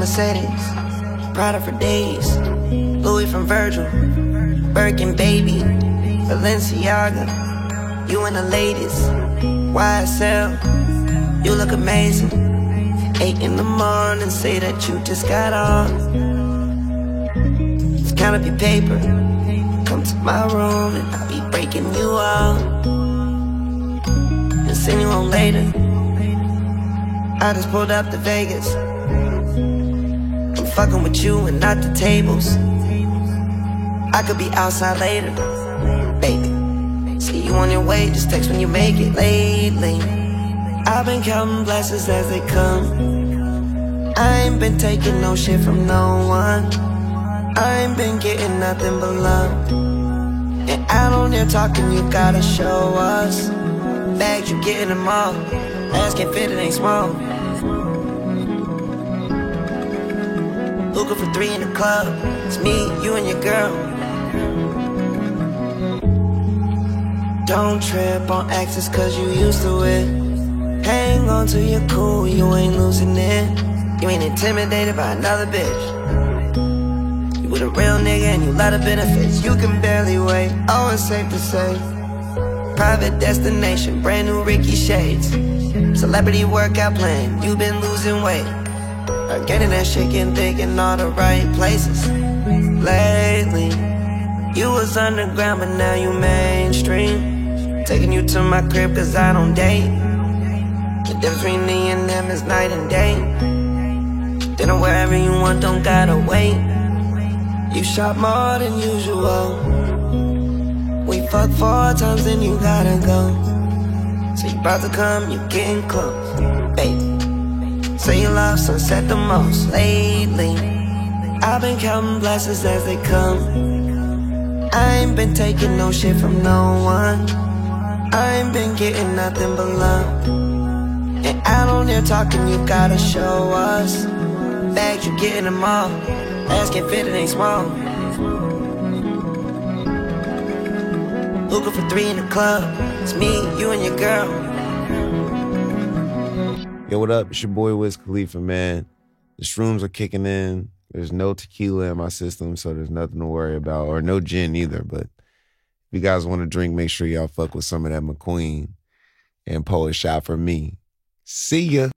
Mercedes, Prada for days, Louis from Virgil, Birkin baby, Balenciaga, you and the ladies, YSL, you look amazing. 8 in the morning, say that you just got off. Let's count up your paper, come to my room and I'll be breaking you off and send you home later. I just pulled up to Vegas, I'm fucking with you and not the tables. I could be outside later, baby. See you on your way, just text when you make it. Lately, I've been counting blessings as they come. I ain't been taking no shit from no one. I ain't been getting nothing but love. And out on there talking, you gotta show us. Bags, you getting them all. Ass can't fit, it ain't small. Hookah for 3 in the club. It's me, you and your girl. Don't trip on exes cause you used to it. Hang on to your cool, you ain't losing it. You ain't intimidated by another bitch. You with a real nigga and you love the benefits. You can barely wait, oh it's safe to say. Private destination, brand new Ricky shades. Celebrity workout plan, you been losing weight. I'm getting that shit, getting thick in all the right places. Lately, you was underground but now you mainstream. Taking you to my crib cause I don't date. The difference between me and them is night and day. Dinner wherever you want, don't gotta wait. You shop more than usual. We fuck 4 times, then you gotta go. So you about to come, you getting close, baby. Say you love sunset the most. Lately, I've been counting blessings as they come. I ain't been taking no shit from no one. I ain't been getting nothing but love. And out on there talking, you gotta show us. Bags, you getting them all. Ass can't fit, it ain't small. Hookah for 3 in the club. It's me, you and your girl. Yo, what up? It's your boy Wiz Khalifa, man. The shrooms are kicking in. There's no tequila in my system, so there's nothing to worry about. Or no gin either, but if you guys want to drink, make sure y'all fuck with some of that McQueen and pour a shot for me. See ya.